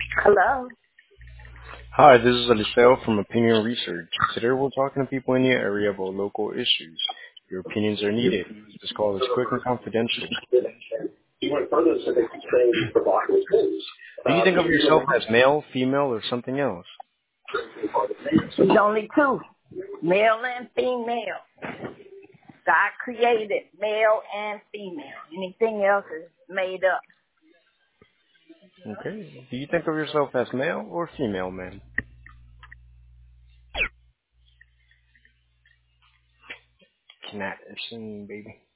Hello. Hi, this is Eliseo from Opinion Research. Today we're talking to people in your area about local issues. Your opinions are needed. This call is quick and confidential. He went further so they could say provocative things. Do you think of yourself as male, female, or something else? There's only two, male and female. God created male and female. Anything else is made up. Okay. Do you think of yourself as male or female, man? Can I listen, baby?